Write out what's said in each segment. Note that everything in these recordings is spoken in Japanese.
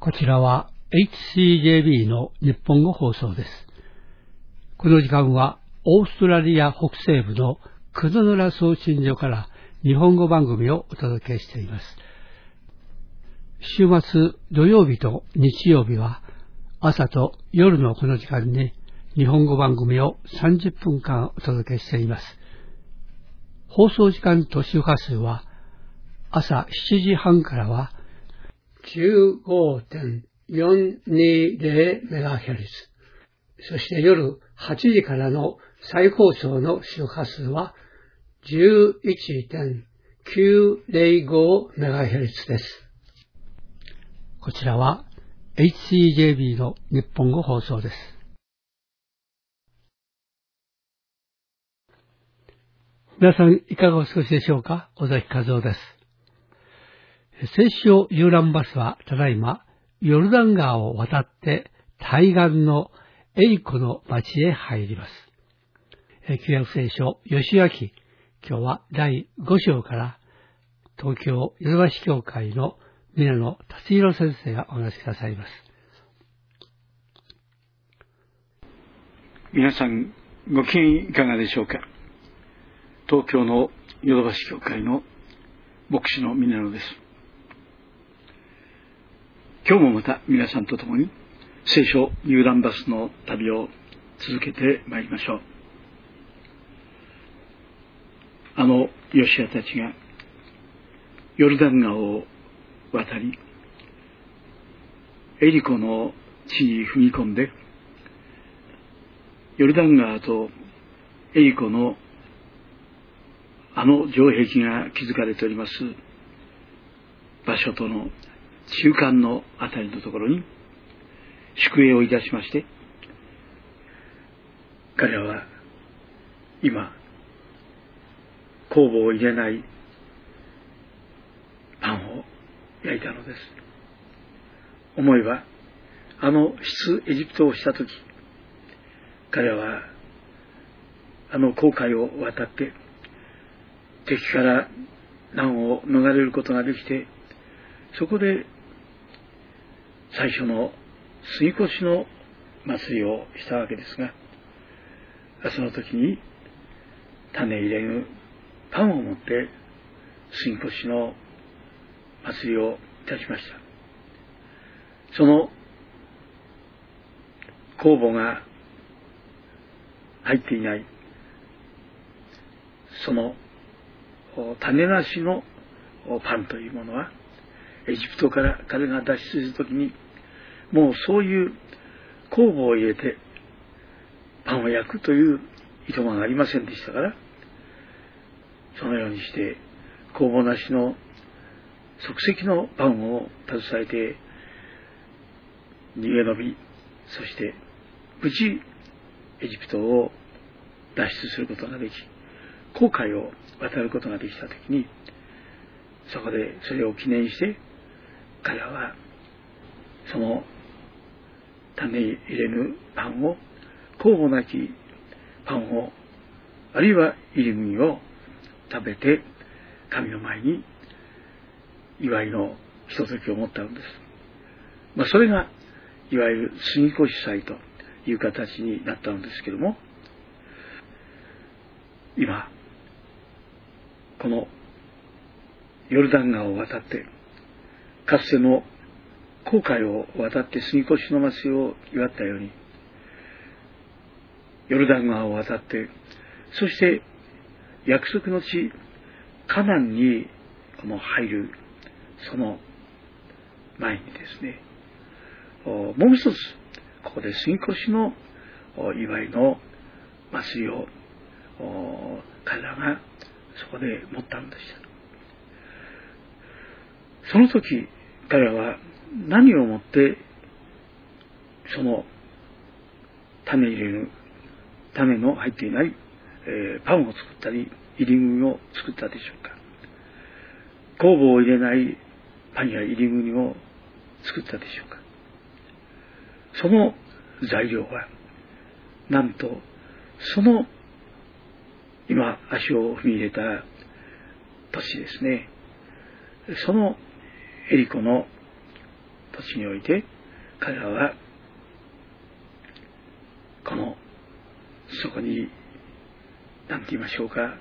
こちらは HCJB の日本語放送です。この時間はオーストラリア北西部のクドヌラ送信所から日本語番組をお届けしています。週末土曜日と日曜日は朝と夜のこの時間に日本語番組を30分間お届けしています。放送時間と周波数は朝7時半からは 15.420MHz、 そして夜8時からの再放送の周波数は 11.905MHz です。こちらは HCJB の日本語放送です。皆さんいかがお過ごしでしょうか。尾崎和夫です。西湘遊覧バスはただいまヨルダン川を渡って対岸のエリコの町へ入ります。旧約聖書吉明、今日は第5章から東京ヨドバシ教会の皆野達弘先生がお話しくださいます。 皆さんご機嫌いかがでしょうか。東京のヨドバシ教会の牧師の皆野です。今日もまた皆さんと共に聖書遊覧バスの旅を続けてまいりましょう。ヨシアたちがヨルダン川を渡りエリコの地に踏み込んで、ヨルダン川とエリコの城壁が築かれております場所との中間のあたりのところに宿営をいたしまして、彼らは今酵母を入れないパンを焼いたのです。思えば出エジプトをしたとき、彼らは紅海を渡って敵から難を逃れることができて、そこで最初の杉越の祭りをしたわけですが、その時に種入れぬパンを持って杉越の祭りをいたしました。その酵母が入っていないその種なしのパンというものは、エジプトから彼が脱出するときにもうそういう酵母を入れてパンを焼くという意図がありませんでしたから、そのようにして酵母なしの即席のパンを携えて逃げ延び、そして無事エジプトを脱出することができ、紅海を渡ることができたときに、そこでそれを記念して彼らはその種入れぬパンを、酵母なきパンを、あるいは入り麦を食べて神の前に祝いのひとときを持ったのです。それがいわゆる杉越祭という形になったのですけれども、今このヨルダン川を渡ってかつての紅海を渡って杉越の祭りを祝ったように、ヨルダン川を渡って、そして約束の地カナンに入るその前にですね、もう一つここで杉越の祝いの祭りを彼らがそこで持ったのでした。その時彼らは何をもってその種入れる種の入っていない、パンを作ったり入り麦を作ったでしょうか。酵母を入れないパンや入り麦を作ったでしょうか。その材料はなんとその今足を踏み入れた土地ですね、そのエリコの土地において彼らはそこに何て言いましょうか、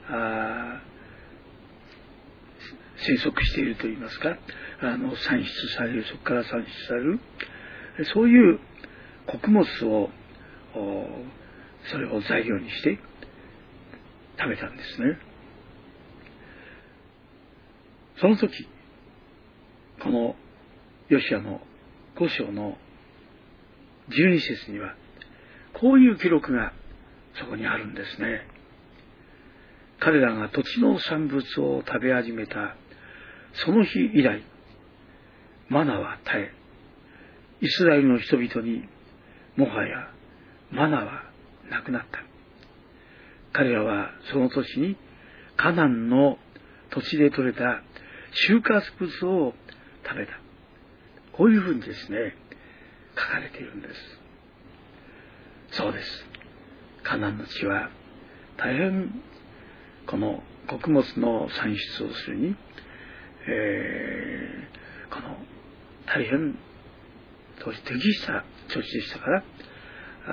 生息していると言いますか、産出される、そこから産出される、そういう穀物をそれを材料にして食べたんですね。その時、このヨシアの5章の12節にはこういう記録がそこにあるんですね。彼らが土地の産物を食べ始めたその日以来、マナは絶え、イスラエルの人々にもはやマナはなくなった。彼らはその年にカナンの土地で採れた収穫物を食べた。こういうふうにですね、書かれているんです。そうです。カナンの地は大変この穀物の産出をするに、この大変適した土地でしたから、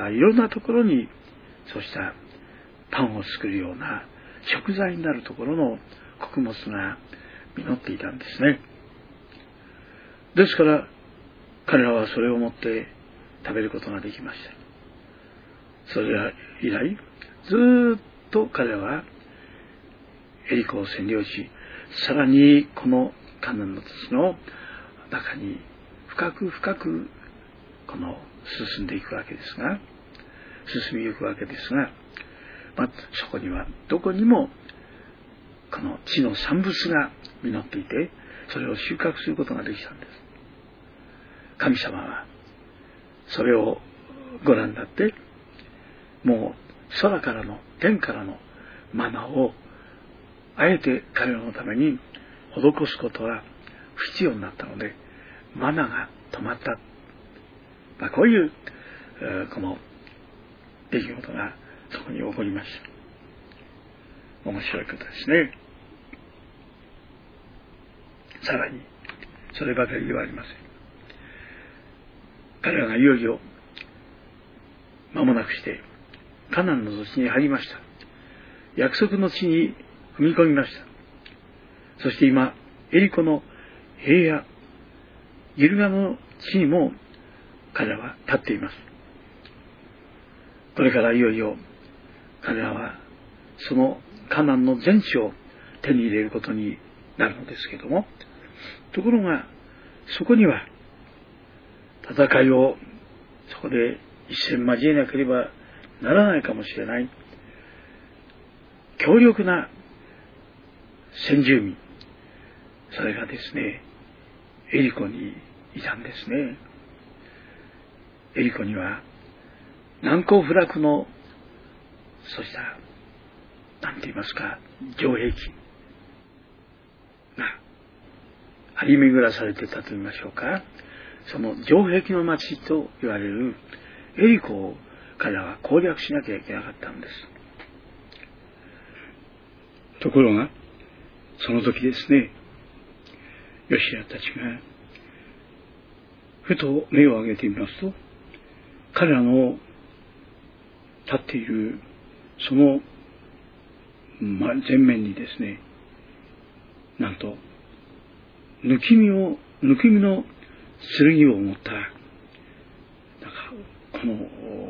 いろんなところにそうしたパンを作るような食材になるところの穀物が実っていたんですね。ですから彼らはそれを持って食べることができました。それ以来ずっと彼らはエリコを占領し、さらにこのカナンの土地の中に深く深く進んでいくわけですが、進みゆくわけですが、そこにはどこにもこの地の産物が実っていて、それを収穫することができたんです。神様はそれをご覧になって、もう空からの天からのマナをあえて彼らのために施すことは不必要になったので、マナが止まった、こういうこの出来事がそこに起こりました。面白いことですね。さらにそればかりではありません。彼らがいよいよ間もなくしてカナンの土地に入りました。約束の地に踏み込みました。そして今エリコの平野ギルガの地にも彼らは立っています。これからいよいよ彼らはそのカナンの全地を手に入れることになるのですけども、ところがそこには戦いをそこで一戦交えなければならないかもしれない強力な先住民、それがですねエリコにいたんですね。エリコには難攻不落のそうした何て言いますか城壁が張り巡らされていたと言いましょうか、その城壁の町と言われるエリコを彼らは攻略しなきゃいけなかったんです。ところがその時ですね、ヨシアたちがふと目を上げてみますと、彼らの立っているその前面にですね、なんと抜き身の剣を持ったこの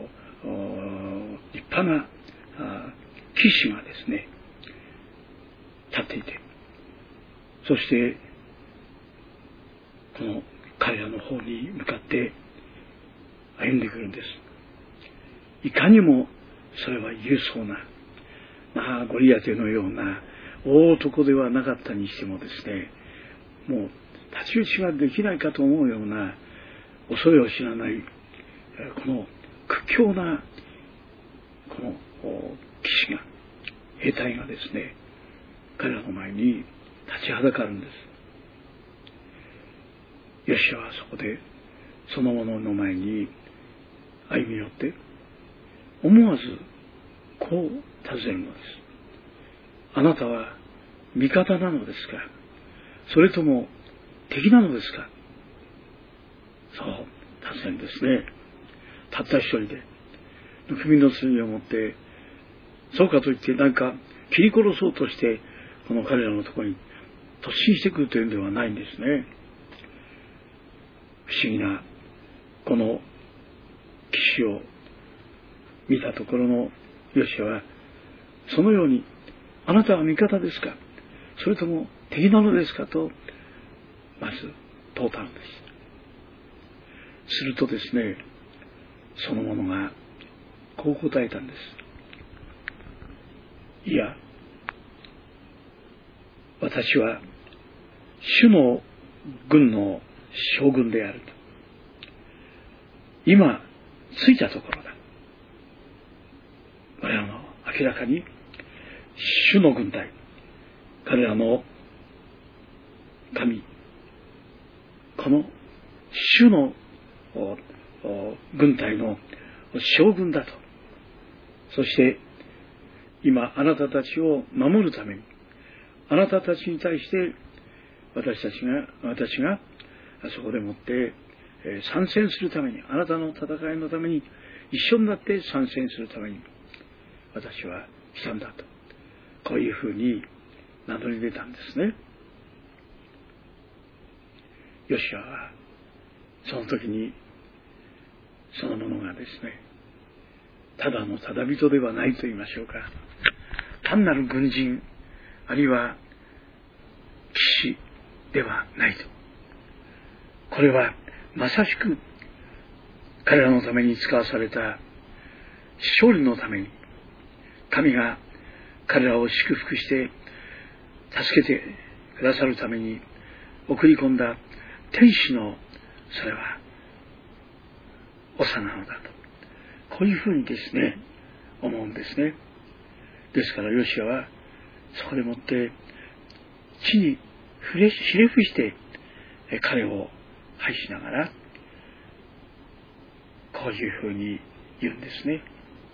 立派な騎士がですね立っていて、そしてこの彼らの方に向かって歩んでくるんです。いかにもそれは勇壮な、ゴリアテのような大男ではなかったにしてもですね、もう太刀打ちができないかと思うような恐れを知らないこの屈強なこの騎士が、兵隊がですね彼らの前に立ちはだかるんです。ヨシアはそこでその者の前に歩み寄って思わずこう尋ねるのです。あなたは味方なのですか、それとも敵なのですか。 確かにですね、たった一人で抜みの罪を持って、そうかといって何か切り殺そうとしてこの彼らのところに突進してくるというのではないんですね。不思議なこの騎士を見たところのヨシアは、そのように、あなたは味方ですか、それとも敵なのですかとまず問うたのです。するとですね、その者がこう答えたんです。いや、私は主の軍の将軍であると。今着いたところだ。我らの明らかに主の軍隊、彼らの神、この主の軍隊の将軍だと。そして今あなたたちを守るために、あなたたちに対して私がそこでもって参戦するために、あなたの戦いのために一緒になって参戦するために私は来たんだと、こういうふうに名乗り出たんですね。ヨシアはその時にその者がですね、ただのただ人ではないと言いましょうか、単なる軍人あるいは騎士ではないと。これはまさしく彼らのために使わされた勝利のために、神が彼らを祝福して助けてくださるために送り込んだ天使の、それは長なのだと、こういうふうにですね思うんですね。ですからヨシアはそこでもって地にひれ伏して彼を拝しながらこういうふうに言うんですね。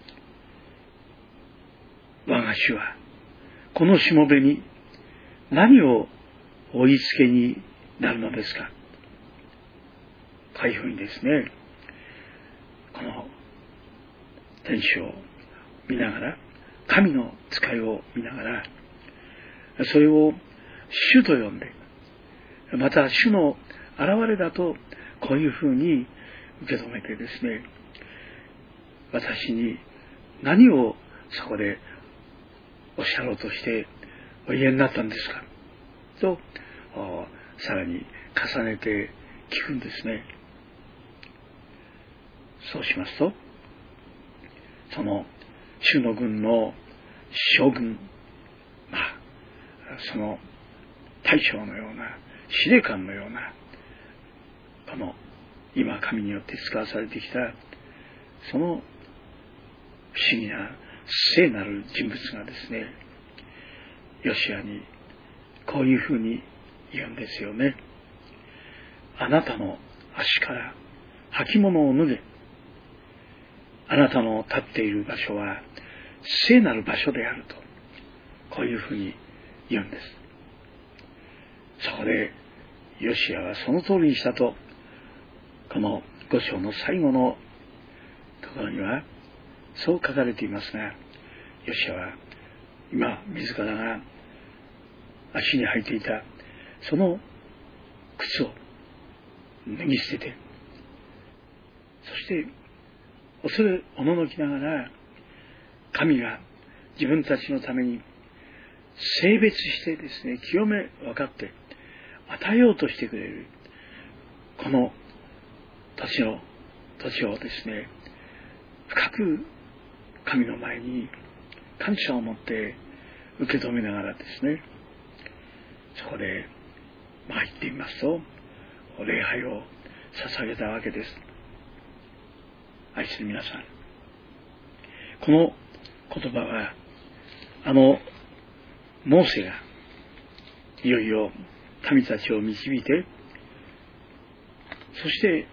我が主はこのしもべに何をお言いつけになるのですか。こういうふうにですね、この天使を見ながら、神の使いを見ながら、それを主と呼んで、また主の現れだとこういうふうに受け止めてですね、私に何をそこでおっしゃろうとしてお言えになったんですかとさらに重ねて聞くんですね。そうしますと、その主の軍の将軍、その大将のような司令官のような、この今神によって使わされてきたその不思議な聖なる人物がですね、ヨシアにこういうふうに言うんですよね。あなたの足から履物を脱げ。あなたの立っている場所は聖なる場所であると、こういうふうに言うんです。そこでヨシアはその通りにしたと、この5章の最後のところにはそう書かれていますが、ヨシアは今自らが足に履いていたその靴を脱ぎ捨てて、そして恐れおののきながら、神が自分たちのために性別してですね、清め分かって与えようとしてくれるこの土地をですね、深く神の前に感謝を持って受け止めながらですね、そこで言ってみますと礼拝を捧げたわけです。愛する皆さん、この言葉はモーセがいよいよ民たちを導いて、そして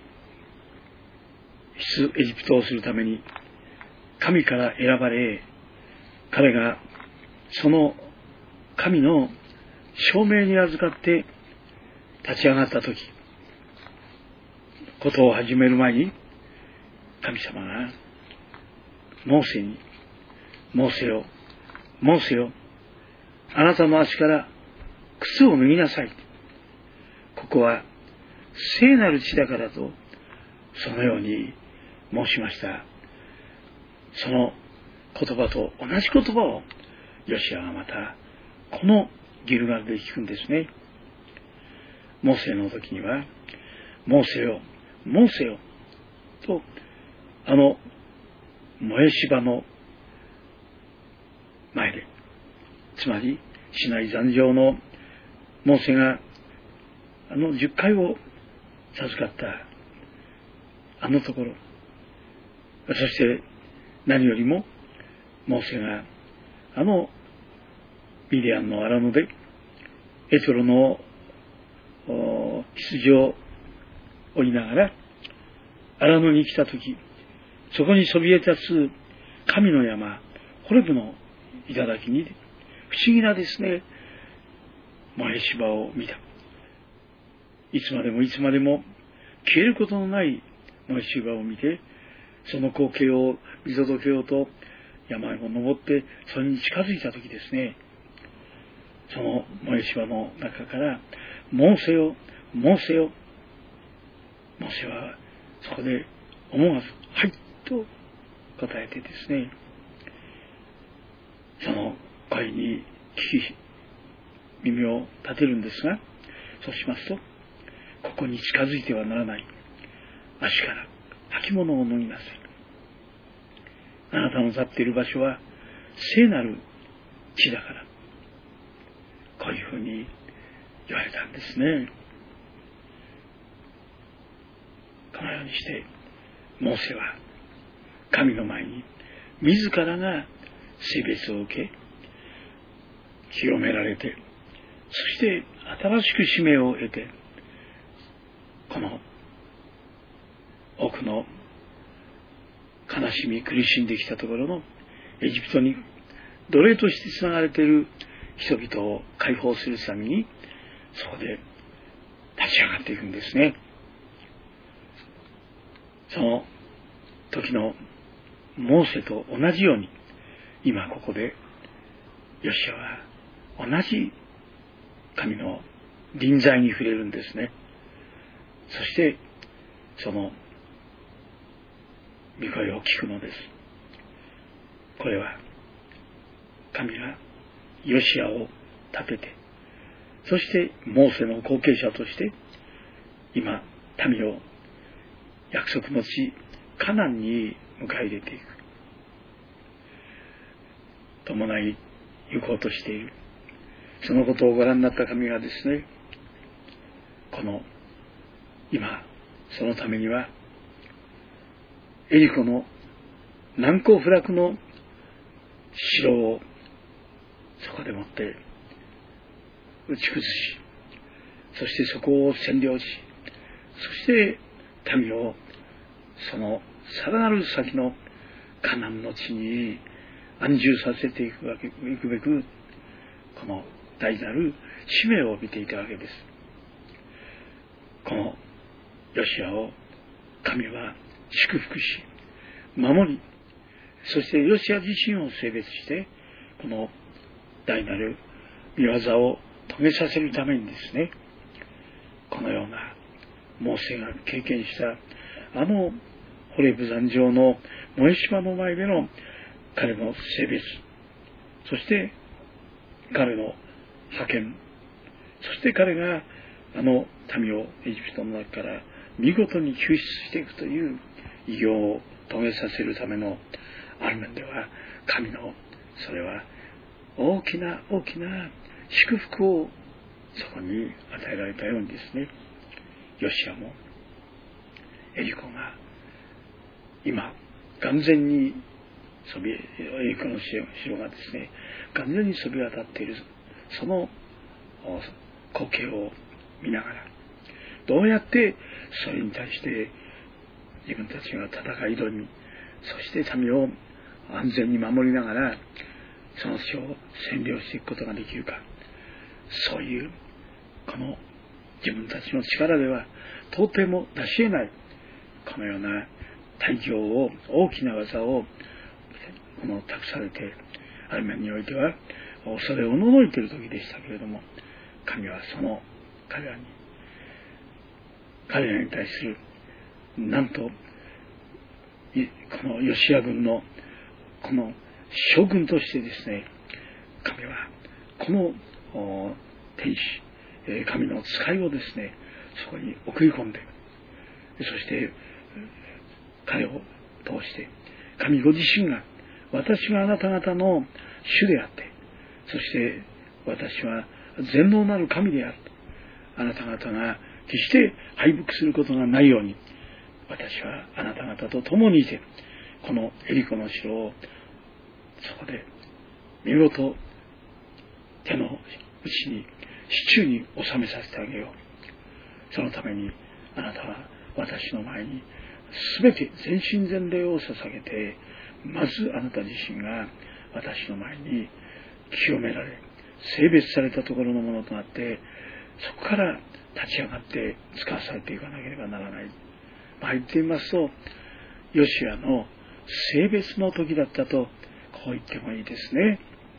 出エジプトをするために神から選ばれ、彼がその神の証明に預かって立ち上がったとき、 ことを始める前に、神様がモーセに、モーセよ、モーセよ、あなたの足から靴を脱ぎなさい。ここは聖なる地だからと、そのように申しました。その言葉と同じ言葉をヨシアがまたこのギルガルで聞くんですね。モーセの時には、モーセよ、モーセよと、燃え芝の前で、つまりシナイ山上のモーセが10回を授かったところ、そして何よりもモーセがミディアンの荒野でエトロの羊を追いながら荒野に来たとき、そこにそびえ立つ神の山ホレブの頂に不思議なですね、燃え芝を見た。いつまでもいつまでも消えることのない燃え芝を見て、その光景を見届けようと山を登ってそれに近づいたときですね、その燃え芝の中からモーセよ、モーセよ、モーセはそこで思わずはいと答えてですね、その声に耳を立てるんですが、そうしますと、ここに近づいてはならない。足から履物を脱ぎなさい。あなたの立っている場所は聖なる地だから。こういうふうに言われたんですね。このようにして、モーセは神の前に自らが聖別を受け、清められて、そして新しく使命を得て、この多くの悲しみ苦しんできたところのエジプトに奴隷としてつながれている人々を解放するために、そこで立ち上がっていくんですね。その時のモーセと同じように、今ここでヨシアは同じ神の臨在に触れるんですね。そしてその御声を聞くのです。これは神がヨシアを立てて、そしてモーセの後継者として今民を約束の地カナンに迎え入れていく、伴い行こうとしている。そのことをご覧になった神がですね、この今そのためにはエリコの難攻不落の城をそこでもって打ち崩し、そしてそこを占領し、そして民をそのさらなる先のカナンの地に安住させていくべく、この大なる使命を帯びていたわけです。このヨシアを神は祝福し守り、そしてヨシア自身を性別して、この大なる御業を遂げさせるためにですね、このようなモーセが経験したホレブ山上の燃え芝の前での彼の性別、そして彼の派遣、そして彼が民をエジプトの中から見事に救出していくという偉業を遂げさせるための、ある面では神のそれは大きな大きな祝福をそこに与えられたようにですね、ヨシアもエリコが今完全にエリコの城がですね完全にそび渡っているその光景を見ながら、どうやってそれに対して自分たちが戦い挑み、そして民を安全に守りながらその地を占領していくことができるか、そういうこの自分たちの力では到底も出し得ないこのような大業を、大きな技を託されて、ある面においては恐れおののいている時でしたけれども、神はその彼らに対する、なんとこのヨシア軍のこの将軍としてですね、神はこの天使、神の使いをですね、そこに送り込んで、そして彼を通して神ご自身が、私があなた方の主であって、そして私は全能なる神であると、あなた方が決して敗北することがないように、私はあなた方と共にいて、このエリコの城をそこで見事手の内に、手中に収めさせてあげよう。そのためにあなたは私の前に全て全身全霊を捧げて、まずあなた自身が私の前に清められ、聖別されたところのものとなって、そこから立ち上がって使わされていかなければならない。言ってみますと、ヨシアの聖別の時だったと、こう言ってもいいですね。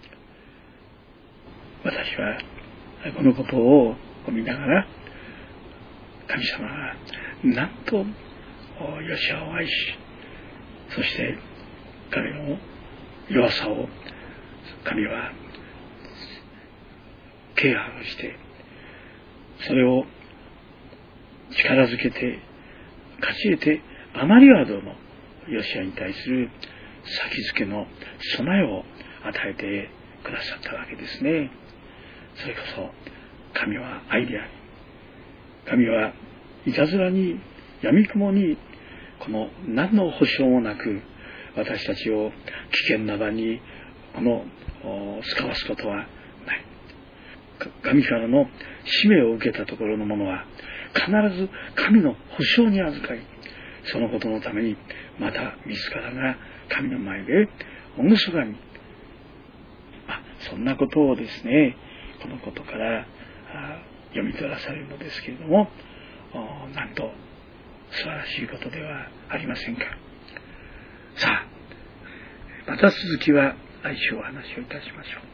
私はこのことを見ながら、神様がなんとヨシアを愛し、そして彼の弱さを神は啓発して、それを力づけて勝ち得て、あまりはどのヨシアに対する先付けの備えを与えてくださったわけですね。それこそ神は愛であり、神はいたずらに闇雲にこの何の保証もなく私たちを危険な場に使わすことはない。神からの使命を受けたところの者は必ず神の保証に預かり、そのことのためにまた自らが神の前で厳かに、そんなことをですね、このことから読み取らされるのですけれども、なんと素晴らしいことではありませんか。さあ、また続きは来週お話をいたしましょう。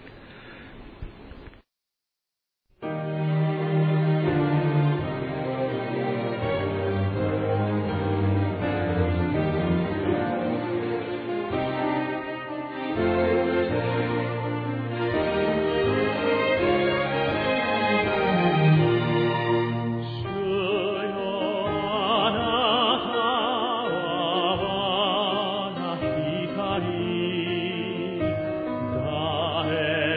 誰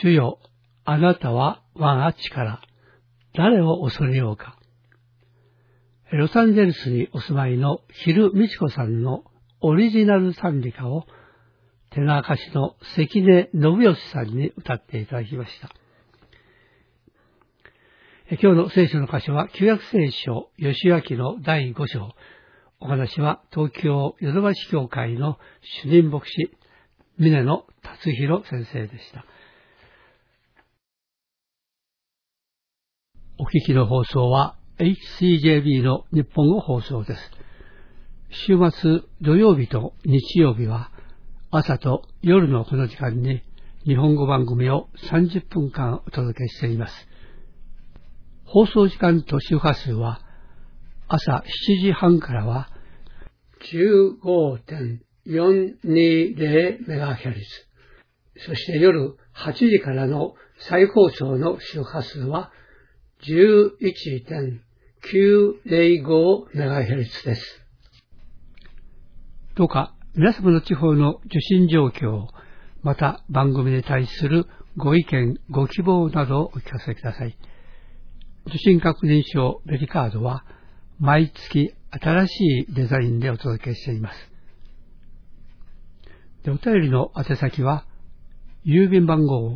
主よ、あなたは我が力、誰を恐れようか。ロサンゼルスにお住まいのヒル・ミチコさんのオリジナル賛美歌をテナー歌手の関根信義さんに歌っていただきました。今日の聖書の箇所は旧約聖書吉明の第5章。お話は東京ヨドバシ教会の主任牧師峰野達弘先生でした。お聞きの放送は HCJB の日本語放送です。週末土曜日と日曜日は朝と夜のこの時間に日本語番組を30分間お届けしています。放送時間と周波数は朝7時半からは 15.420MHz、 そして夜8時からの再放送の周波数は 11.905MHz です。どうか皆様の地方の受信状況、また番組に対するご意見、ご希望などをお聞かせください。受信確認証ベリカードは毎月新しいデザインでお届けしています。で、お便りの宛先は郵便番号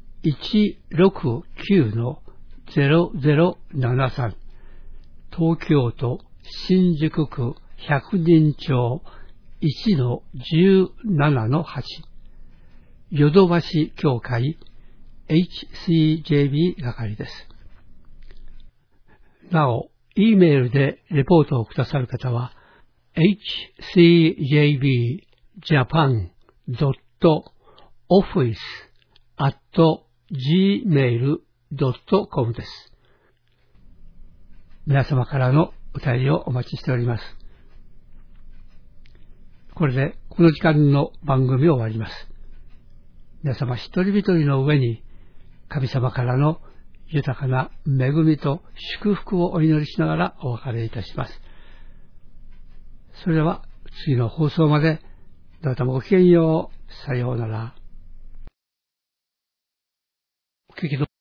169-0073 東京都新宿区百人町 1-17-8 ヨドバシ教会 HCJB 係です。なお、Eメールでレポートをくださる方は hcjbjapan.office@gmail.com です。皆様からのお便りをお待ちしております。これでこの時間の番組を終わります。皆様一人一人の上に神様からの豊かな恵みと祝福をお祈りしながらお別れいたします。それでは次の放送までどうぞごきげんよう。さようなら。お聞きの